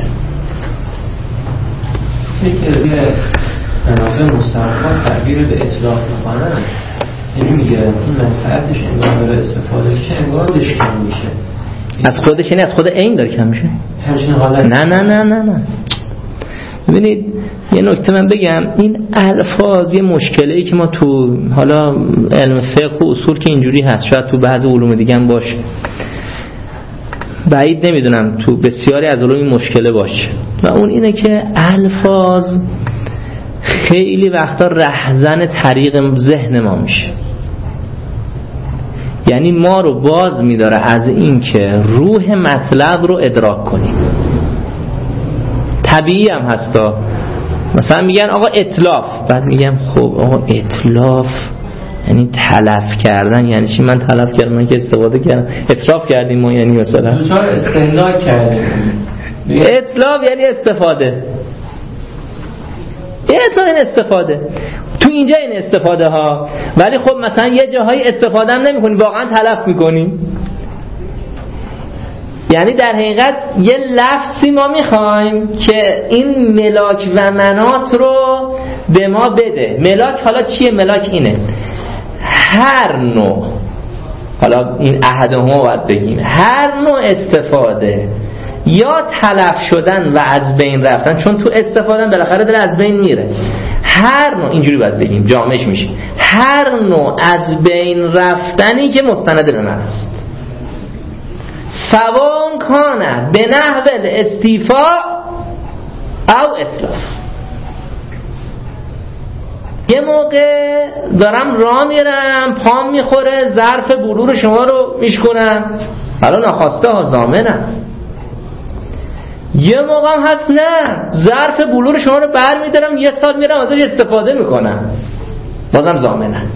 چیزی که روی منافع مستحقات تعبیر به اطلاق میکنن، یعنی میگه این منفعتش انگار داره استفاده میشه، انگار دش کم میشه. از خودش یعنی از خود این داره کم میشه؟ نه نه نه نه نه ببینید یه نکته من بگم، این الفاظ یه مشکلی که ما تو حالا علم فقه و اصول که اینجوری هست، شاید تو بعضی علوم دیگه هم باشه، بعید نمیدونم تو بسیاری از علوم این مشکله باشه، و اون اینه که الفاظ خیلی وقتا رهزن طریق ذهن ما میشه. یعنی ما رو باز میداره از این که روح مطلب رو ادراک کنیم. طبیعی هم هستا، مثلا میگن آقا اتلاف، بعد میگم خب آقا اتلاف یعنی تلف کردن، یعنی چی؟ من تلف کردم، من که استفاده کردم، اسراف کردیم ما، یعنی مثلا چرا استهلاک کردیم. اتلاف یعنی استفاده، اتلاف یعنی استفاده. تو اینجا این استفاده ها، ولی خب مثلا یه جاهای استفاده هم نمی کنی، واقعا تلف میکنی. یعنی در حقیقت یه لفظی ما میخوایم که این ملاک و منات رو به ما بده. ملاک حالا چیه؟ ملاک اینه هر نوع، حالا این احدهما باید بگیم، هر نوع استفاده یا تلف شدن و از بین رفتن، چون تو استفاده بالاخره داره از بین میره، هر نوع، اینجوری باید بگیم جامعش میشه، هر نوع از بین رفتنی که مستند به من است، سوان کانه به نحو استیفاء او اطلاف. یه موقع دارم راه میرم، پام میخوره، ظرف بلور شما رو میشکنم، حالا ناخواسته ها ضامنم. یه موقع هم هست نه، ظرف بلور شما رو بر میدارم، یه سال میرم ازش استفاده میکنم، بازم ضامنم.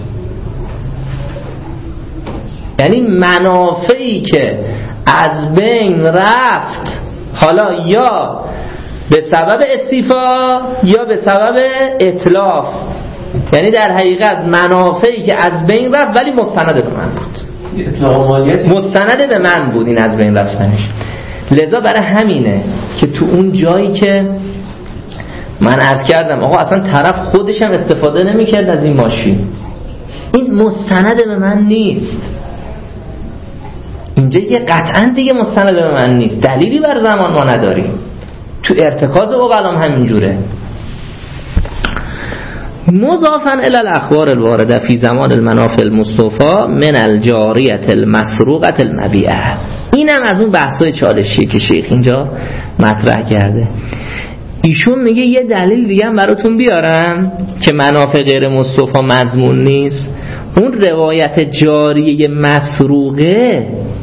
یعنی منافعی که از بین رفت، حالا یا به سبب استیفا یا به سبب اتلاف، یعنی در حقیقت منافعی که از بین رفت ولی مستند به من بود، مستند به من بود این از بین رفتنش. لذا برای همینه که تو اون جایی که من عرض کردم آقا اصلا طرف خودش هم استفاده نمی کرد از این ماشین، این مستند به من نیست، اینجا یه قطعا دیگه مستند به من نیست، دلیلی بر زمان ما نداریم. تو ارتکاز عقلام همینجوره. مضافاً الی الاخبار الوارده فی زمان المنافع المصطفى من الجاریه المسروقه المبیعه. اینم از اون بحثای چالشی که شیخ اینجا مطرح کرده. ایشون میگه یه دلیل دیگه هم براتون بیارم که منافع غیر مصطفی مضمون نیست. اون روایت جاریه مسروقه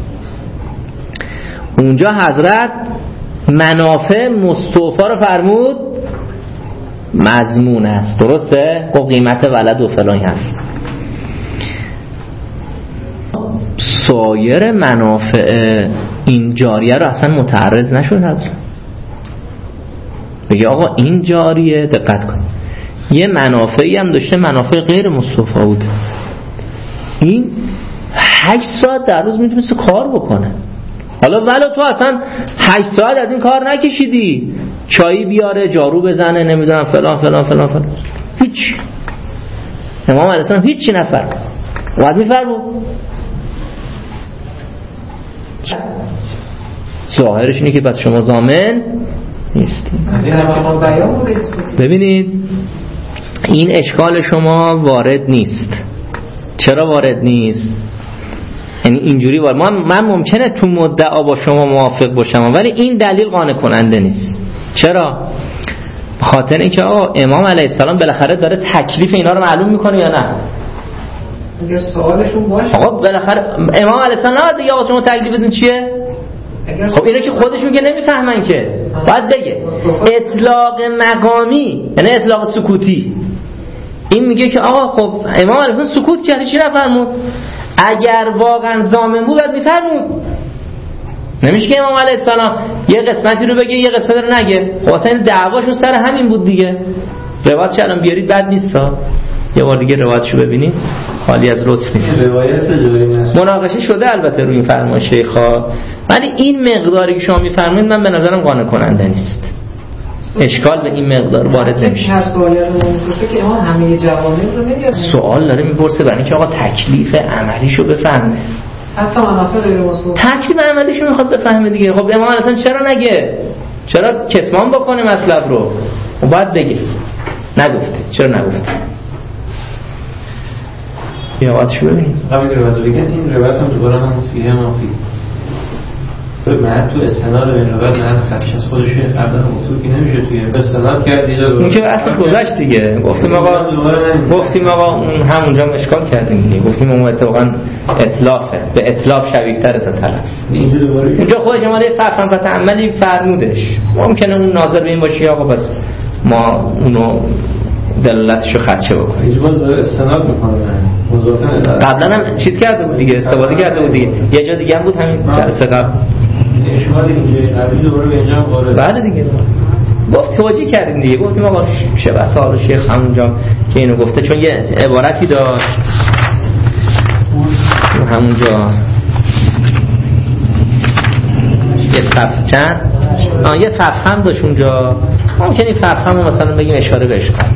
اونجا حضرت منافع مصطفی رو فرمود مضمون است، درسته؟ با قیمت ولد و فلان هست. سایر منافع این جاریه رو اصلا متعرض نشد حضرت. بگه آقا این جاریه دقت کن یه منافعی هم داشته، منافع غیر مصطفی بود، این هشت ساعت در روز میتونست کار بکنه. حالا ولی تو اصلا هشت ساعت از این کار نکشیدی، چایی بیاره، جارو بزنه، نمیدونم فلان فلان فلان فلان، هیچ. امام علیه السلام هیچی نفرمود. باید میفرمود ظاهرش اینه که بس شما ضامن نیستید. ببینید این اشکال شما وارد نیست. چرا وارد نیست؟ یعنی اینجوری وارد من, من ممکنه تو مدعا با شما موافق باشم ولی این دلیل قانع کننده نیست. چرا؟ بخاطر اینکه آقا امام علیه السلام بالاخره داره تکلیف اینا رو معلوم میکنه یا نه؟ اگه سوالشون باشه آقا بالاخره امام علیه السلام نه دیگه آقا شما تکلیفتون چیه؟ خب اینا که خودشون که نمیفهمن که باید بگه اطلاق مقامی یعنی اطلاق سکوتی. این میگه که آقا خب امام علیه السلام سکوت کرد چی نفرمود؟ اگر واقعا ضامن بود باید میفرمود. نمیشه که امام علیه السلام یه قسمتی رو بگه یه قسمتی رو نگه. خب اصلا دعواشون سر همین بود دیگه. روایتش الان بیارید بد نیست ها. یه بار دیگه روایتشو ببینید خالی از لطف نیست. روایت جاری نیست. مناقشه شده البته روی این فرمان شیخا، ولی این مقداری که شما میفرمایید من به نظرم قانع کننده نیست. اشکال به این مقدار وارد نمیشه. هر سوالی رو میپرسه که ما همه جوانب رو نمیاد. سوال داره میپرسه برای اینکه آقا تکلیف عملیشو بفهمه. حتی منافع غیر مصطفی تکلیف عملیشو میخواد بفهمه دیگه. خب امام اصلا چرا نگه؟ چرا کتمان بکنه مطلب رو؟ خب باید بگه. نگفته. چرا نگفته؟ یا وقتشو ببینید. قبل روایت بگن این روایت هم دوباره هم فیه هم فیه. من تو استناد به این روایت من خطش از خودش یه فردا مطلوبی نمیشه توی استناد کرد یه اون که اصلا گذشت دیگه. گفتیم آقا گفتیم آقا اون همونجا اشکال کردیم دیگه. گفتیم اون اتفاقا اطلافه. به اطلاف شبیه تره تا طرف. اینجا دوباره اینجا خود جماعت فهم و تعملی فرمودش. ممکنه اون ناظر به این باشه آقا بس ما اونو دلالتشو خدشه بکنیم. اینجا باز داره استناد میکنه مضافه. قبلا هم چیز کرده بود دیگه، استفاده کرده بود دیگه. یه جا دیگه هم بود همین جلسه قبل. اشکال اینجا قبلی دوباره به اینجا وارد. بعد دیگه گفت توجیه کردیم دیگه. گفتیم آقا شبه سال شیخ همونجا که اینو گفته چون یه عبارتی داشت همونجا یه فف چند آه یه فف هم داشت اونجا. ممکنه این فف هم مثلا بگیم اشاره به اشکال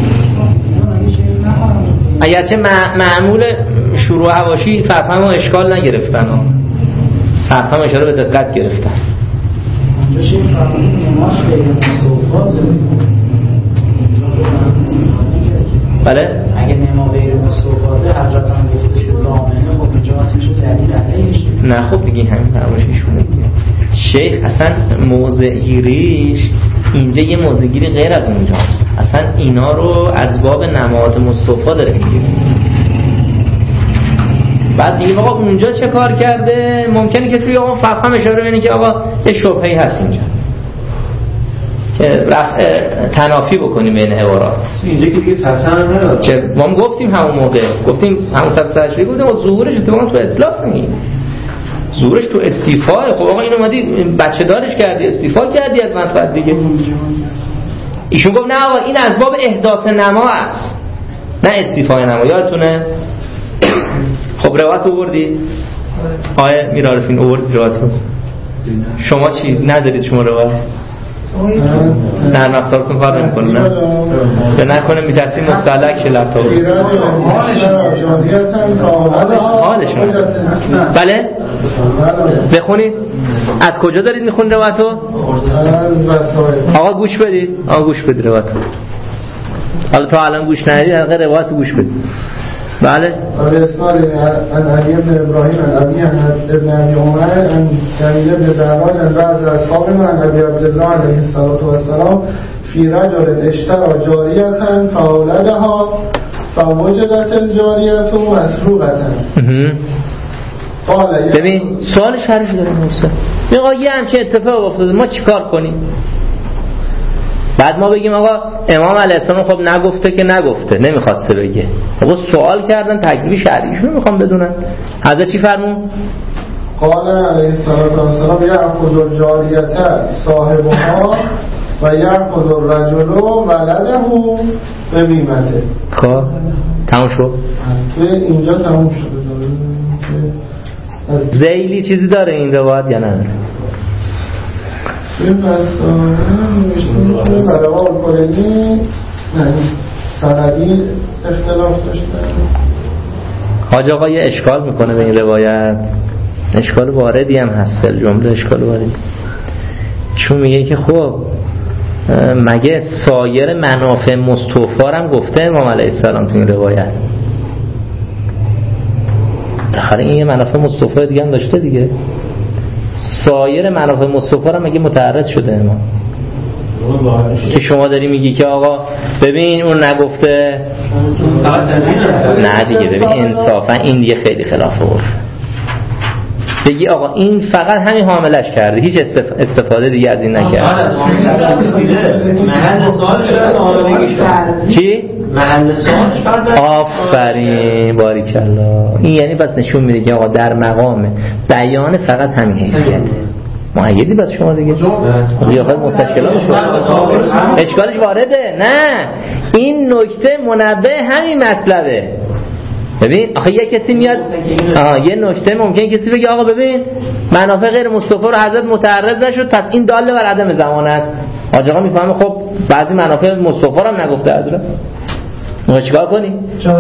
اگرچه معمول شروع حواشی فهم و اشکال نگرفتن ها. فهم اشاره به دقت گرفتن. اونجا شیخ فرمودن نماز غیر مصطفی. بله اگه نماز غیر مصطفی حضرت هم گفتش که ضامنه خب اینجا اصلا چه دلیل علیهش نه. خب دیگه همین فرمایششون میگه شیخ اصلا موضع گیریش اینجا یه موضع گیری غیر از اونجاست. اصلا اینا رو از باب نماد مصطفی داره میگیره. بعد دیگه آقا اونجا چه کار کرده؟ ممکنه که توی اون فهم اشاره بینه که آقا یه شبهه‌ای هست اینجا که رفع تنافی بکنیم بین عبارات. اینجا که دیگه فهم نداره که ما گفتیم همون موقع گفتیم همون صفحه تشریح بودیم و ظهورش اتفاقا تو اطلاف نیست. ظهورش تو استیفاء. خب آقا اینو اومدی بچه دارش کردی استیفا کردی از منفعت دیگه. ایشون گفت نه آقا این از باب احداث نما است نه استیفای نما. یادتونه؟ خب روایت آوردی؟ آیه میرارفین آورد روایت. شما چی ندارید شما روایت؟ نه نفسارتون کار نمی‌کنه نه به نکنه میترسیم مستعلق شه لپتاپ حالشون. بله بخونید. از کجا دارید میخونید روایتو؟ آقا گوش بدید. آقا گوش بدید روایتو. حالا تا الان گوش ندید حلقه روایتو گوش بدید. بله قال اسماعیل عن علی بن ابراهیم عن ابی ابن ابی عمر عن جمیل بن دعوان عن بعض اصحاب من عن ابی عبدالله علیه الصلاة والسلام فی رجل اشترى جاریة فاولدها فوجدت الجاریة مسروقة. ببین سوال شرعی داره موسی. میگه یه همچین اتفاق افتاده، ما چیکار کنیم؟ بعد ما بگیم آقا امام علیه السلام خب نگفته که نگفته، نمیخواسته بگه. آقا سوال کردن، تکلیف شرعیشون رو میخوام بدونن. حضرت چی فرمون؟ قال علیه السلام یأخذ الجاریة صاحبها و یأخذ الرجل ولده بمیمته. خب تموم شد؟ توی اینجا تموم شده. ذیلی چیزی داره این روایت یا نداره؟ این بستانه نوشتیم بلوال کلینی نه سندی اختلاف داشته. حاج آقا یه اشکال میکنه به این روایت، اشکال واردی هم هست، در جمله اشکال واردی، چون میگه که خب مگه سایر منافع مستوفا هم گفته امام علیه السلام تو این روایت؟ آخه این یه منافع مستوفا دیگه هم داشته دیگه. سایر منافع مستوفا هم مگه متعرض شده امام؟ که شما داری میگی که آقا ببین اون نگفته، نه دیگه ببین انصافا این دیگه خیلی خلاف عرف. بگی آقا این فقط همین حاملش کرده، هیچ استفاده دیگه از این نکرده. محل سوالش حاملگی چی؟ محل سوالش آفرین باریکالله. این یعنی بس نشون میده که آقا در مقام بیان فقط همین حیثیت معیدی بس شما دیگه قیافت مستشکلاتش اشکالش وارده. نه این نکته منبه همین مطلبه. ببین آخه یه کسی میاد آها یه نکته ممکن کسی بگه آقا ببین منافع غیر مصطفی رو حضرت متعرض نشد، پس این داله بر عدم زمان است. حاج آقا میفهمه خب بعضی منافع مصطفی رو هم نگفته حضرت، ما چیکار کنیم؟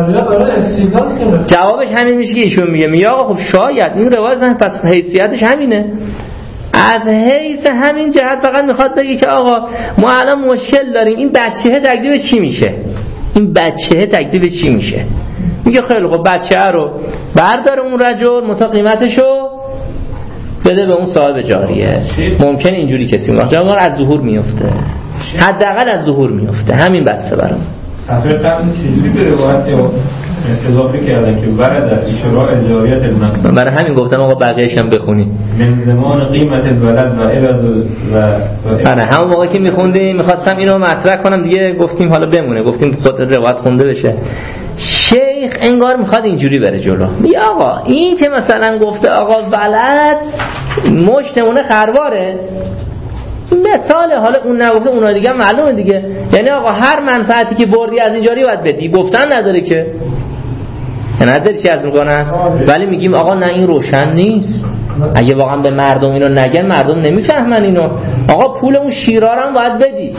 جوابش همین میشه که ایشون میگه میگه آقا خب شاید این روایت پس حیثیتش همینه، از حیث همین جهت فقط میخواد بگه که آقا ما الان مشکل داریم، این بچه‌ه تکلیف چی میشه؟ این بچه‌ه تکلیف چی میشه؟ میگه خیلی خب بچه‌ه رو برداره اون رجل متا قیمتشو بده به اون صاحب جاریه. ممکنه اینجوری کسی میگه جواب از ظهور میفته، حداقل از ظهور میفته، همین بسته برام. صفحه قبل چجوری به روایت اضافه کردن که ورد در اشراع جاریت المسلم، برای همین گفتم آقا بقیه‌اش هم بخونید من زمان قیمت الولد و عوض و آره همون موقع که میخوندیم میخواستم اینو مطرح کنم دیگه، گفتیم حالا بمونه، گفتیم خود روایت خونده بشه. شیخ انگار میخواد اینجوری بره جلو، میگه آقا این که مثلا گفته آقا ولد مشت نمونه خرواره مثال، حالا اون نگفته اونا دیگه معلومه دیگه، یعنی آقا هر منفعتی که بردی از اینجوری باید بدی، گفتن نداره که نداره چی از میکنن، ولی میگیم آقا نه این روشن نیست، اگه واقعا به مردم اینو نگن مردم نمیفهمن اینو، آقا پول اون شیرار هم باید بدی.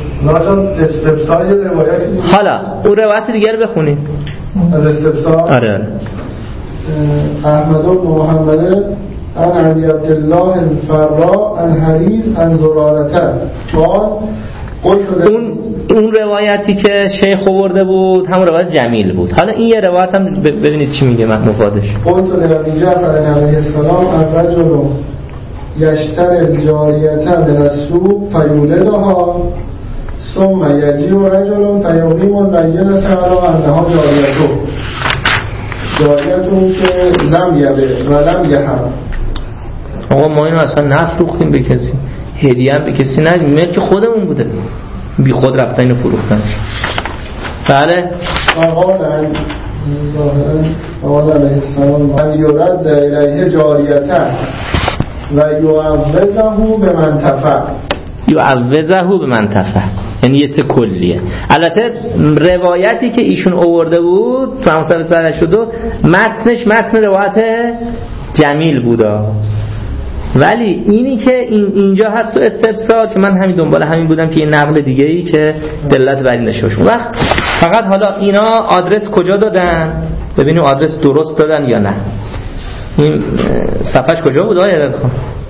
حالا اون روایت دیگه رو بخونیم از استفسار. آره آره احمد بن محمد عن علی عبدالله الفراء عن حریز عن زرارته قال اون اون روایتی که شیخ آورده بود همون روایت جمیل بود. حالا این یه روایت هم ببینید چی میگه مفادش. قلت لنبی جعفر علیه السلام الرجل یشتری الجاریة من السوق فیولدها ثم یجیء رجل فیقیم البینة علی انها جاریته جاریتون که لم یبه و لم یحرم. آقا ما اینو اصلا نفروختیم به کسی، هدیه هم به کسی ندیم، ملک خودمون بوده، بی خود رفتن اینو فروختنش. بله آقا در آقا علیه السلام من یرد الیه جاریته و یعوضه به منتفع یعوضه به منتفع، یعنی یه سه کلیه. البته روایتی که ایشون آورده بود تو همون صفحه شد و متنش متن روایت جمیل بودا، ولی اینی که این اینجا هست تو استفسار که من همین دنبال همین بودم که یه نقل دیگه ای که دلت بر این نشه. وقت فقط حالا اینا آدرس کجا دادن ببینیم آدرس درست دادن یا نه. این صفحش کجا بود آقای عدد خان؟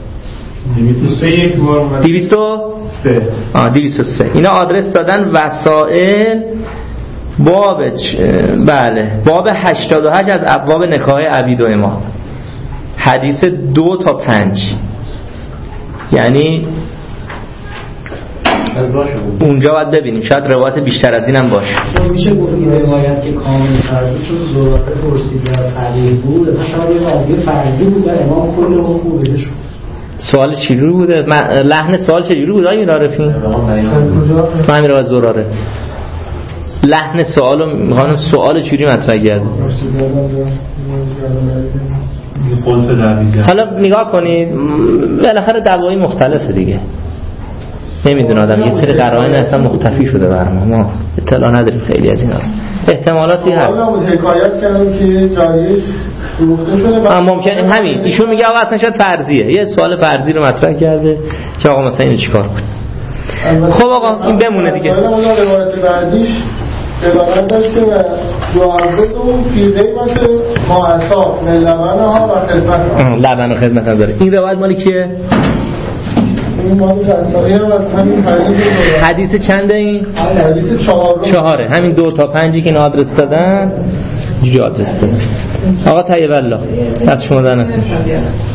دویست و سه آه دویست و سه. اینا آدرس دادن وسائل باب بله باب هشتاد و هشت از ابواب نکاح عبید و امام، حدیث دو تا پنج، یعنی اونجا باید ببینیم، شاید روایت بیشتر از اینم باشه. میشه گفت این روایت که کامل فرضی چون زراره پرسید در تغییر بود اصلا شاید یه قضیه فرضی بود و امام کل حکم بده شد. سوال چجوری بوده؟ لحن سوال چجوری بود آقای عارفی؟ فهمی روایت زراره لحن سوالو میخوام سوال چجوری مطرح کرده. حالا نگاه کنید بالاخره دعوای مختلفه دیگه، نمیدونه آدم یه سری قرائن اصلا مختفی شده بر ما، ما اطلاع نداریم خیلی از اینا، احتمالاتی هست. حالا حکایت کردم که جاریش فروخته شده، ممکنه همین ایشون میگه آقا اصلا شاید فرضیه، یه سوال فرضی رو مطرح کرده که آقا مثلا اینو چیکار کنه. خب آقا این بمونه دیگه. حالا روایت بعدیش دلالت داشته و جوابتون فی قیمت معصا من لبنها و خدمتها. لبن و خدمت هم داره. این روایت مالی کیه؟ این مالی دستاقی هم از همین حدیث حدیث چنده این؟ حدیث چهارم چهاره، همین دو تا پنجی که این آدرس دادن جوری آدرس دادن. آقا طیب الله دست شما در نکنه.